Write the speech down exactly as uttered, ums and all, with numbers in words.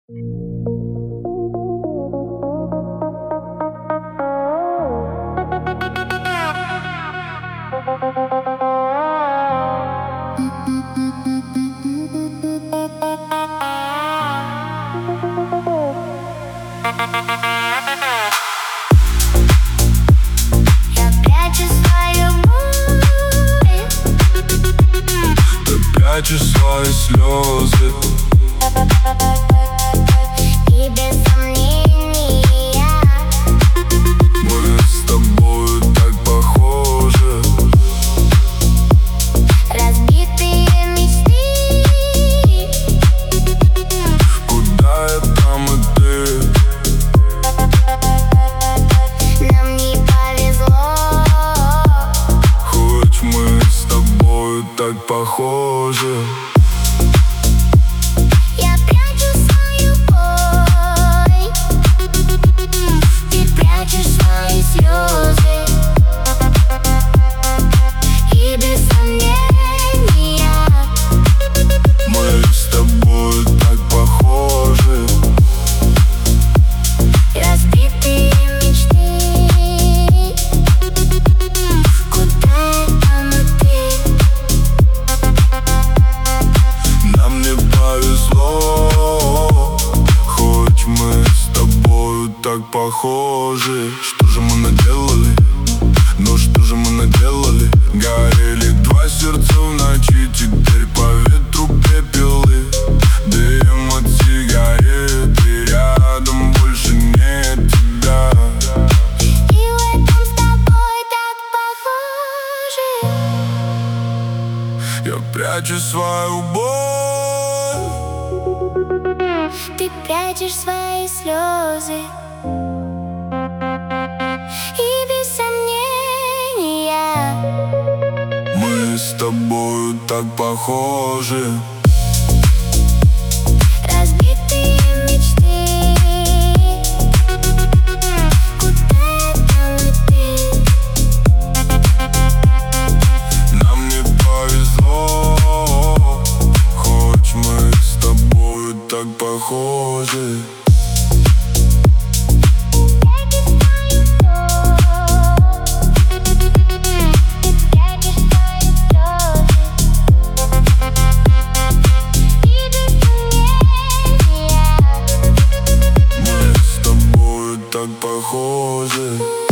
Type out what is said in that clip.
Прячу свои слезы и без сомнения мы с тобою так похожи. разбитые мечты. Куда я, там и ты. Нам не повезло, Хоть мы с тобою так похожи. я прячу свою боль, ты прячешь свои слезы, и без сомнения Мы с тобою так похожи. разбитые мечты. Куда я, там и ты. Нам не повезло, хоть мы с тобою так похожи. Что же мы наделали? Ну что же мы наделали? Горели два сердца в ночи, теперь по ветру пепелы. Дым от сигарет, и рядом больше нет тебя. И в этом с тобой так похожи. Я прячу свою боль, Ты прячешь свои слезы, и без сомнения мы с тобою так похожи. разбитые мечты. Куда я, там и ты. Нам не повезло, хоть мы с тобою так похожи. Мы с тобою так похожи.